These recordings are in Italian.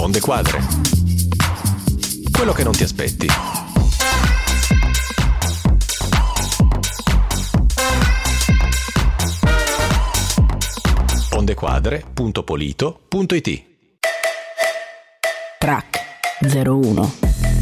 Onde Quadre. Quello che non ti aspetti. ondequadre.polito.it. Track 01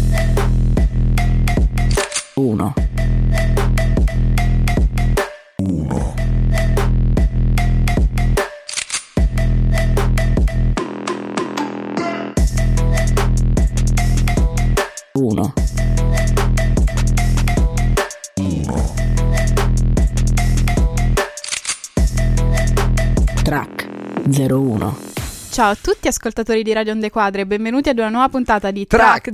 1 1 Track 01. Ciao a tutti ascoltatori di Radio Onde Quadre e benvenuti ad una nuova puntata di Track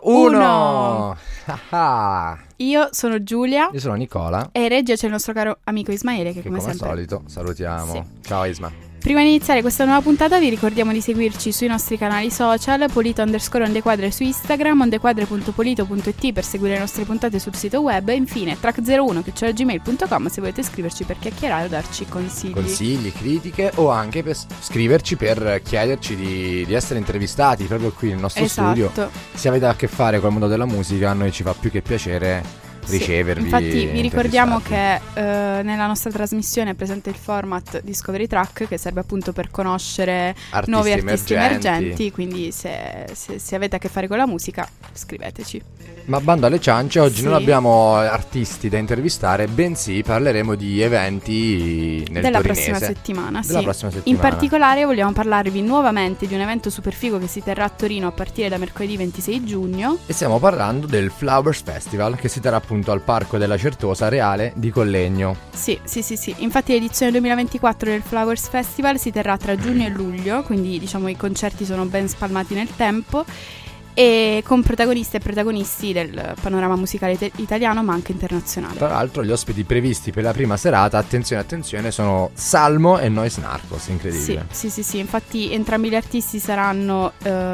01. Ah. Io sono Giulia. Io sono Nicola. E in regia c'è il nostro caro amico Ismaele che come sempre al solito salutiamo. Sì. Ciao Isma. Prima di iniziare questa nuova puntata vi ricordiamo di seguirci sui nostri canali social, Polito_Ondequadre su Instagram, ondequadre.polito.it per seguire le nostre puntate sul sito web e infine track01@gmail.com se volete scriverci per chiacchierare o darci consigli, critiche o anche per scriverci per chiederci di essere intervistati proprio qui nel nostro studio. Se avete a che fare col mondo della musica, a noi ci fa più che piacere ricevervi. Infatti vi ricordiamo che nella nostra trasmissione è presente il format Discovery Track che serve appunto per conoscere nuovi artisti emergenti, quindi se avete a che fare con la musica scriveteci. Ma bando alle ciance, oggi non abbiamo artisti da intervistare, bensì parleremo di eventi della torinese. prossima settimana. Prossima settimana. In particolare vogliamo parlarvi nuovamente di un evento super figo che si terrà a Torino a partire da mercoledì 26 giugno. E stiamo parlando del Flowers Festival che si terrà appunto al Parco della Certosa Reale di Collegno. Sì. Infatti l'edizione 2024 del Flowers Festival si terrà tra giugno e luglio, quindi diciamo i concerti sono ben spalmati nel tempo e con protagoniste e protagonisti del panorama musicale italiano ma anche internazionale. Tra l'altro gli ospiti previsti per la prima serata, attenzione, sono Salmo e Nois Narcos, incredibile. Sì, infatti entrambi gli artisti saranno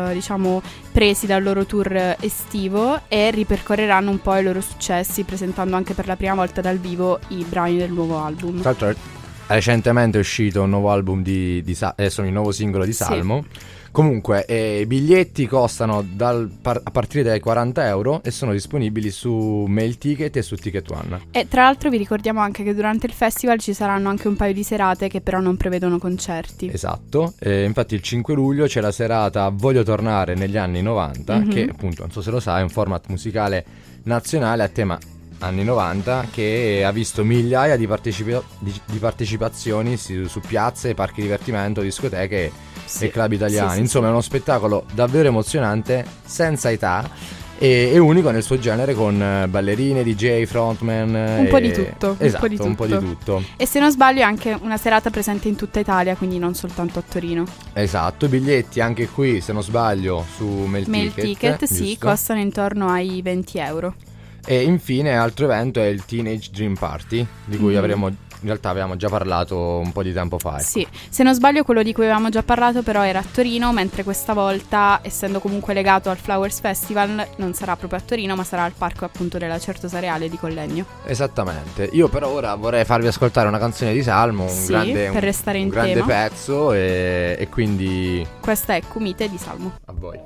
presi dal loro tour estivo e ripercorreranno un po' i loro successi presentando anche per la prima volta dal vivo i brani del nuovo album. Tra l'altro recentemente è uscito un nuovo album il nuovo singolo di Salmo. Sì. Comunque i biglietti costano a partire dai €40 e sono disponibili su Mail Ticket e su Ticket One. E tra l'altro vi ricordiamo anche che durante il festival ci saranno anche un paio di serate che però non prevedono concerti. Esatto, infatti il 5 luglio c'è la serata Voglio tornare negli anni 90 che appunto, non so se lo sai, è un format musicale nazionale a tema anni 90 che ha visto migliaia di partecipazioni su piazze, parchi divertimento, discoteche e club italiani. Insomma, è uno spettacolo davvero emozionante, senza età e unico nel suo genere, con ballerine, DJ, frontman, un po' di tutto. Esatto, un po' di tutto. E se non sbaglio è anche una serata presente in tutta Italia, quindi non soltanto a Torino. Esatto, i biglietti anche qui, se non sbaglio, su Mail Ticket, sì, costano intorno ai €20. E infine altro evento è il Teenage Dream Party, di cui in realtà avevamo già parlato un po' di tempo fa. Ecco. Sì, se non sbaglio quello di cui avevamo già parlato però era a Torino, mentre questa volta, essendo comunque legato al Flowers Festival, non sarà proprio a Torino ma sarà al parco appunto della Certosa Reale di Collegno. Esattamente. Io però ora vorrei farvi ascoltare una canzone di Salmo, per restare in grande tema. pezzo e quindi questa è Cumite di Salmo. A voi.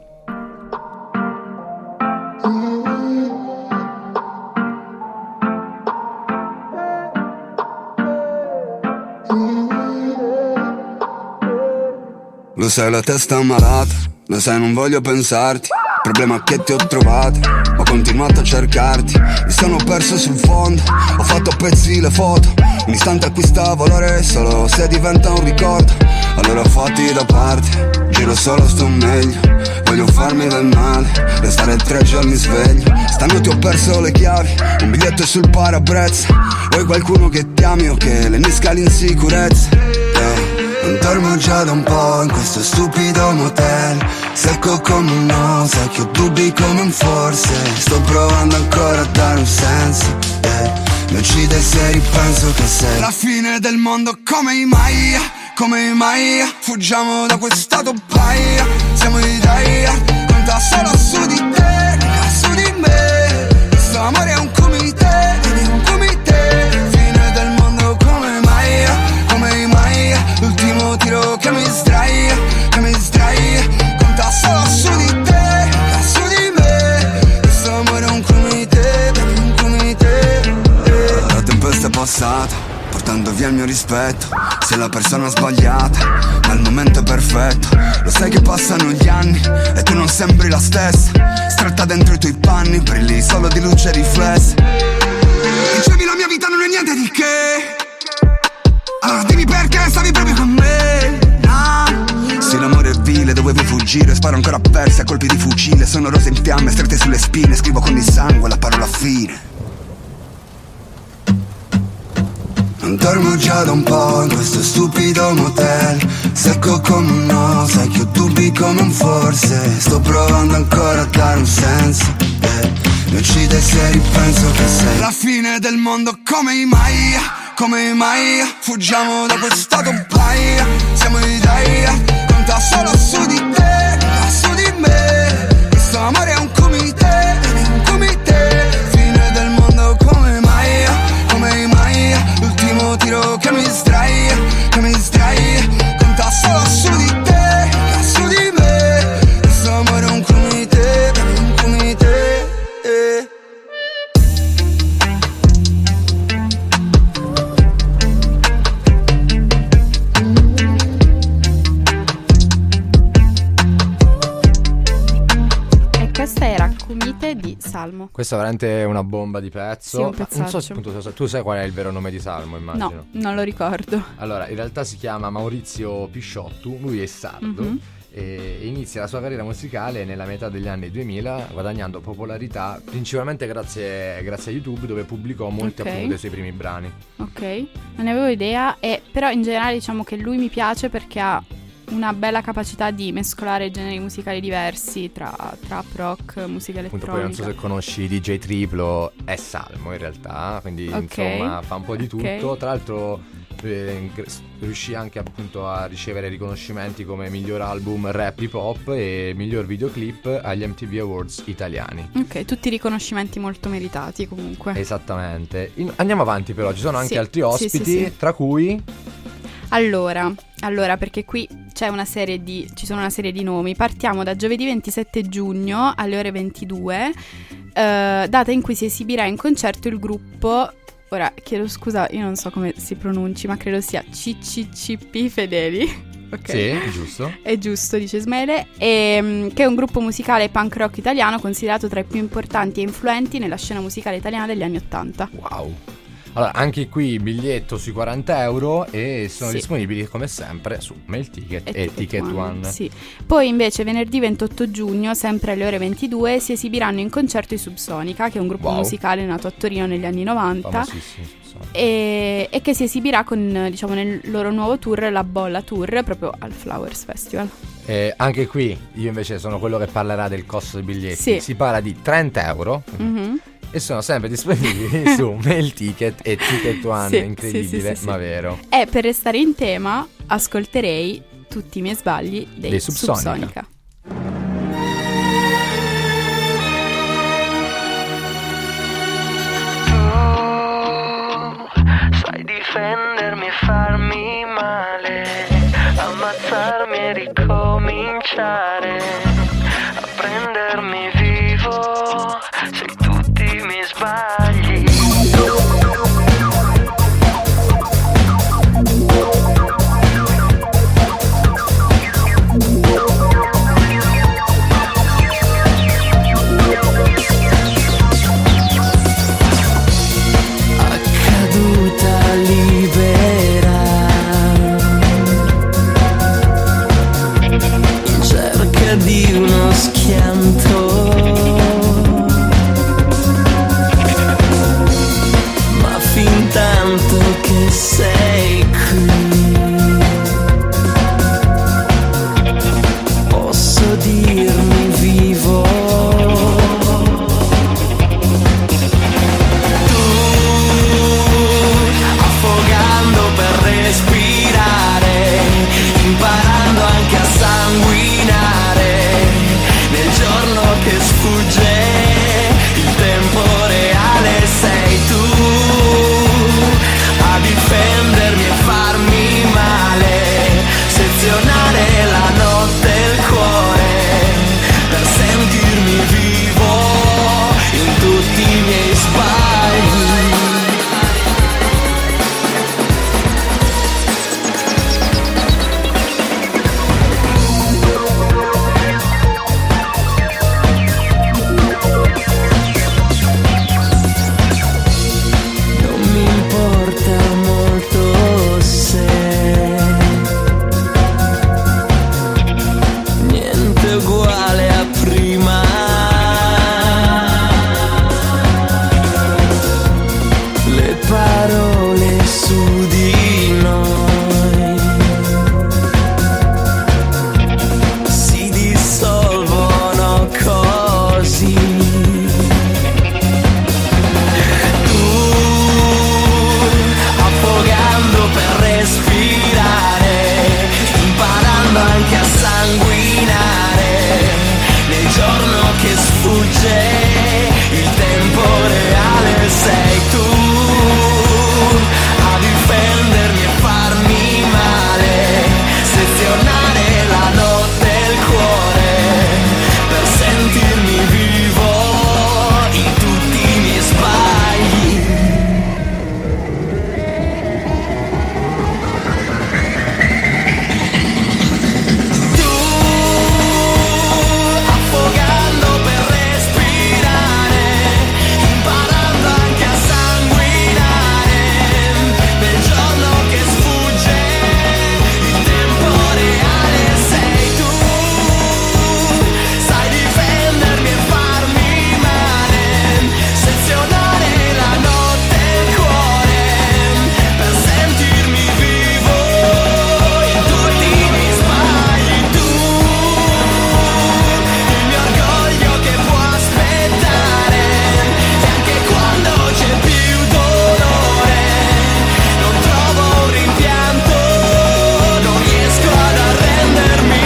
Lo sai, la testa è malata, lo sai, non voglio pensarti. Il problema è che ti ho trovato, ho continuato a cercarti. Mi sono perso sul fondo, ho fatto a pezzi le foto. Un istante acquista valore solo se diventa un ricordo. Allora fatti da parte, giro solo, sto meglio. Voglio farmi del male, restare 3 giorni sveglio. Stanotte ho perso le chiavi, un biglietto sul parabrezza. Vuoi qualcuno che ti ami o che le nisca l'insicurezza? Non dormo già da un po' in questo stupido motel. Secco come un no, sai che ho dubbi come un forse. Sto provando ancora a dare un senso, mi uccide se ripenso che sei la fine del mondo come i Maya. Fuggiamo da questa topaia, siamo i Daya. Conta solo su di te, su di me. Questo amore è un comité, fine del mondo come i Maya. L'ultimo tiro che mi sdraia, conta solo rispetto, sei la persona sbagliata, ma il momento è perfetto. Lo sai che passano gli anni e tu non sembri la stessa. Stretta dentro i tuoi panni, brilli solo di luce riflessa. Dicevi la mia vita non è niente di che, allora dimmi perché stavi proprio con me. Se l'amore è vile, dovevo fuggire, sparo ancora perse a colpi di fucile. Sono rose in fiamme, strette sulle spine, scrivo con il sangue la parola fine. Non dormo già da un po' in questo stupido motel, secco come un no, sai che ho dubbi come un forse. Sto provando ancora a dare un senso, mi uccide se ripenso che sei la fine del mondo. Come mai, come mai fuggiamo da questo topaia? Siamo i dai, conta solo su di te, su di me. Questo amore è un comité, un comité. Fine del mondo, come mai, come mai. L'ultimo tiro che mi distrai, conta solo su di te, su di me. Questo amore è un comité, un comité. Questa era Kumite di Salmo. Questa è veramente una bomba di pezzo. Sì, un Non pezzaccio. so appunto, tu sai qual è il vero nome di Salmo, immagino. No, non lo ricordo. Allora, in realtà si chiama Maurizio Pisciottu, lui è sardo. E inizia la sua carriera musicale nella metà degli anni 2000, guadagnando popolarità principalmente grazie a YouTube, dove pubblicò molti appunto dei suoi primi brani. Ok, non ne avevo idea, però in generale diciamo che lui mi piace perché ha una bella capacità di mescolare generi musicali diversi tra trap, rock, musica elettronica. Appunto, poi non so se conosci DJ Triplo, è Salmo in realtà, quindi insomma fa un po' di tutto. Tra l'altro riuscì anche appunto a ricevere riconoscimenti come miglior album rap hip hop e miglior videoclip agli MTV Awards italiani. Ok, tutti riconoscimenti molto meritati comunque. Esattamente. Andiamo avanti però, ci sono anche altri ospiti, sì. tra cui... Allora, perché qui ci sono una serie di nomi. Partiamo da giovedì 27 giugno alle ore 22, data in cui si esibirà in concerto il gruppo, ora chiedo scusa, io non so come si pronunci, ma credo sia CCCP Fedeli. Ok. Sì, è giusto. È giusto, dice Ismaele, che è un gruppo musicale punk rock italiano considerato tra i più importanti e influenti nella scena musicale italiana degli anni '80. Wow. Allora, anche qui biglietto sui 40 euro e sono disponibili come sempre su Mail Ticket e Ticket One. Sì. Poi invece venerdì 28 giugno, sempre alle ore 22, si esibiranno in concerto i Subsonica, che è un gruppo musicale nato a Torino negli anni 90. Famosissimo Subsonica. E che si esibirà con, diciamo, nel loro nuovo tour, la Bolla Tour, proprio al Flowers Festival. Anche qui io invece sono quello che parlerà del costo dei biglietti. Sì. Si parla di 30 euro. E sono sempre disponibili su Mail Ticket e Ticket One. Incredibile, ma vero. E per restare in tema, ascolterei Tutti i miei sbagli dei Subsonica. Tu sai difendermi e farmi male, ammazzarmi e ricominciare, a prendermi vivo, sei tutti i miei sbagli. Accaduta libera, in cerca di uno schianto, ma fin tanto che sei qui, posso dirmi vivo. Respirare, imparando anche a sanguinare, nel giorno che sfugge il tempo reale sei tu, a difendermi e farmi male, sezionare la notte e il cuore, sfugge, il tempo reale sei tu a difendermi e farmi male, sezionare la notte e il cuore per sentirmi vivo in tutti i miei sbagli. Tu affogando per respirare, imparando anche a sanguinare, nel giorno che sfugge, il tempo reale sei tu, sai difendermi e farmi male, sezionare la notte e il cuore per sentirmi vivo in tutti i miei sbagli. Tu, il mio orgoglio che può aspettare, e anche quando c'è più dolore non trovo un rimpianto, non riesco ad arrendermi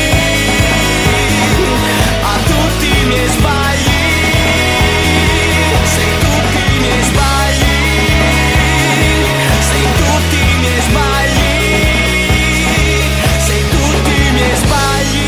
a tutti i miei sbagli. Sei tutti i miei sbagli, sei tutti i miei sbagli, sei tutti i miei sbagli.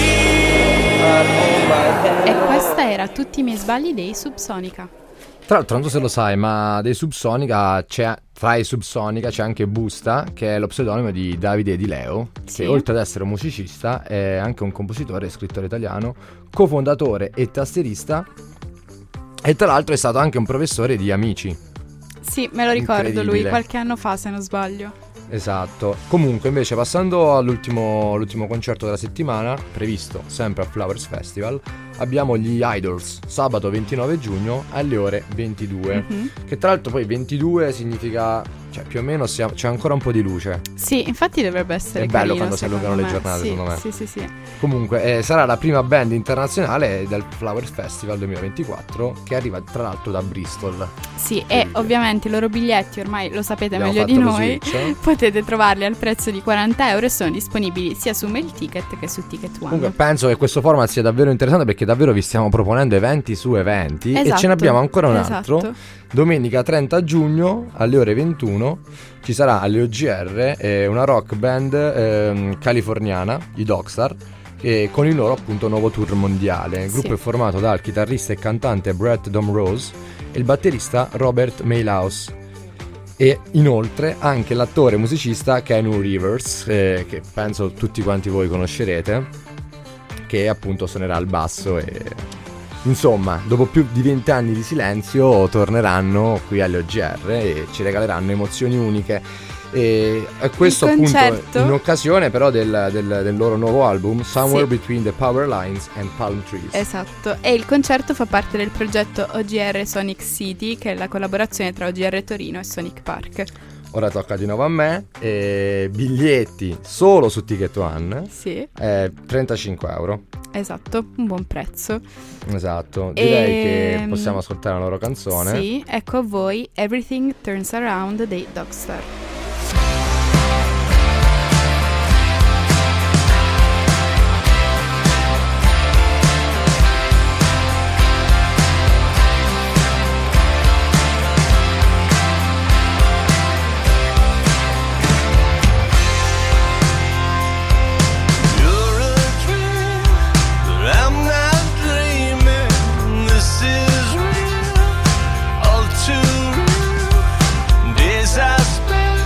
E questa era Tutti i miei sbagli dei Subsonica. Tra l'altro non so se lo sai, ma dei Subsonica tra i Subsonica c'è anche Busta, che è lo pseudonimo di Davide Di Leo, Sì. che oltre ad essere un musicista è anche un compositore e scrittore italiano, cofondatore e tastierista, e tra l'altro è stato anche un professore di Amici. Sì, me lo ricordo lui, Incredibile. qualche anno fa se non sbaglio. Esatto. Comunque invece passando all'ultimo concerto della settimana, previsto sempre al Flowers Festival, abbiamo gli Idols, sabato 29 giugno alle ore 22. Che tra l'altro poi 22 significa, cioè più o meno c'è ancora un po' di luce. Sì, infatti dovrebbe essere È bello carino, quando si allungano secondo le me. giornate, Sì, secondo me. Sì. Comunque sarà la prima band internazionale del Flowers Festival 2024, che arriva tra l'altro da Bristol. Sì, e ovviamente i loro biglietti ormai lo sapete Abbiamo meglio di fatto lo noi. switch. Potete trovarli al prezzo di 40 euro e sono disponibili sia su Mail Ticket che su Ticket One. Comunque penso che questo format sia davvero interessante, perché davvero vi stiamo proponendo eventi su eventi, e ce Esatto, ne abbiamo ancora un altro. esatto. Domenica 30 giugno alle ore 21 ci sarà alle OGR una rock band californiana, i Dogstar, con il loro appunto nuovo tour mondiale. Il gruppo Sì. è formato dal chitarrista e cantante Brett Domrose e il batterista Robert Maylaus, e inoltre anche l'attore e musicista Keanu Rivers, che penso tutti quanti voi conoscerete, che appunto suonerà il basso. E insomma, dopo più di 20 anni di silenzio torneranno qui alle OGR e ci regaleranno emozioni uniche. E questo Il appunto concerto- in occasione però del loro nuovo album Somewhere Sì. Between the Power Lines and Palm Trees. Esatto, e il concerto fa parte del progetto OGR Sonic City, che è la collaborazione tra OGR Torino e Sonic Park. Ora tocca di nuovo a me. Biglietti solo su Ticket One, Sì, 35 euro. esatto, un buon prezzo. Esatto, direi che Ehm, possiamo ascoltare la loro canzone. Sì, ecco a voi Everything Turns Around dei Dogstar. You're a dream, but I'm not dreaming. This is real, all too real. Days I spend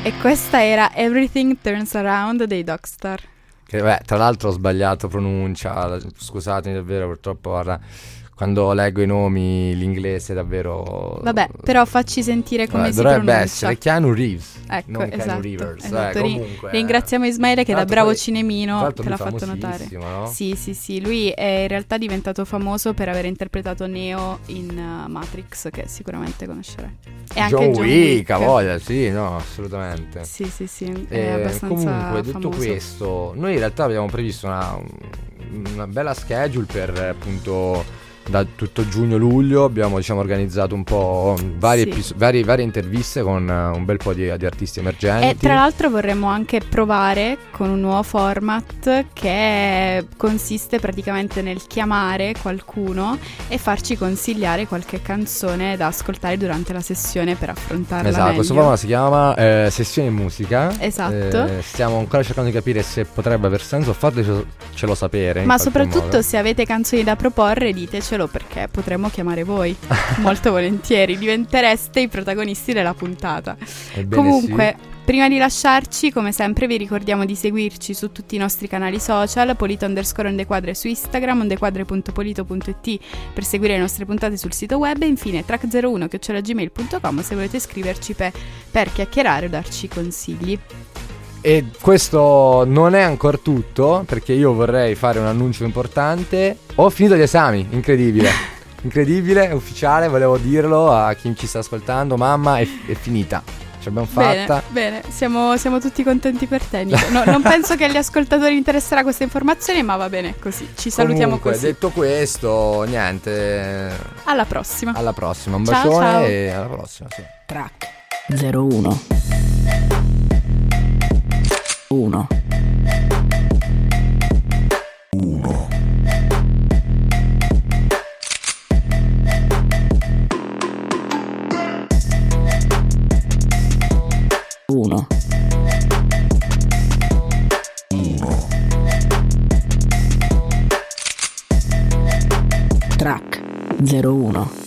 E questa era Everything Turns Around dei Dogstar. Che, beh, tra l'altro ho sbagliato pronuncia, scusatemi davvero, purtroppo guarda, quando leggo i nomi l'inglese davvero... Vabbè, però facci sentire come si dovrebbe pronuncia. essere Keanu Reeves, Ecco, non esatto, Keanu Rivers. esatto. Comunque, Ringraziamo Ismaele che tra da bravo l'altro poi- cinemino tra l'altro te l'ha lui fatto notare. famosissimo, no? Sì, lui è in realtà diventato famoso per aver interpretato Neo in Matrix, che sicuramente conoscerai. E anche John John Wick, Wick. ha voglia, sì, no, assolutamente. Sì, è abbastanza Comunque, detto famoso. questo, noi in realtà abbiamo previsto una bella schedule per appunto da tutto giugno-luglio. Abbiamo organizzato un po' varie interviste con un bel po' di artisti emergenti. E tra l'altro vorremmo anche provare con un nuovo format che consiste praticamente nel chiamare qualcuno e farci consigliare qualche canzone da ascoltare durante la sessione per affrontarla Esatto, meglio. questo format si chiama Sessione musica. Esatto. Stiamo ancora cercando di capire se potrebbe aver senso, fatecelo sapere. in Ma qualche soprattutto modo. se avete canzoni da proporre ditecelo, perché potremmo chiamare voi molto volentieri, diventereste i protagonisti della puntata. Ebbene Comunque, prima di lasciarci, come sempre vi ricordiamo di seguirci su tutti i nostri canali social, Polito_Ondequadre su Instagram, ondequadre.polito.it per seguire le nostre puntate sul sito web e infine track01@gmail.com se volete scriverci per chiacchierare o darci consigli. E questo non è ancora tutto, perché io vorrei fare un annuncio importante. Ho finito gli esami, incredibile. Incredibile, è ufficiale, volevo dirlo a chi ci sta ascoltando. Mamma, è finita. Ce l'abbiamo fatta. Bene, siamo tutti contenti per te, Nico. Non penso che agli ascoltatori interesserà questa informazione, ma va bene così. Ci salutiamo Comunque, così. detto questo, niente. Alla prossima. Alla prossima, un Ciao, bacione ciao. e alla prossima. Sì. Track 01 1 1 Track 01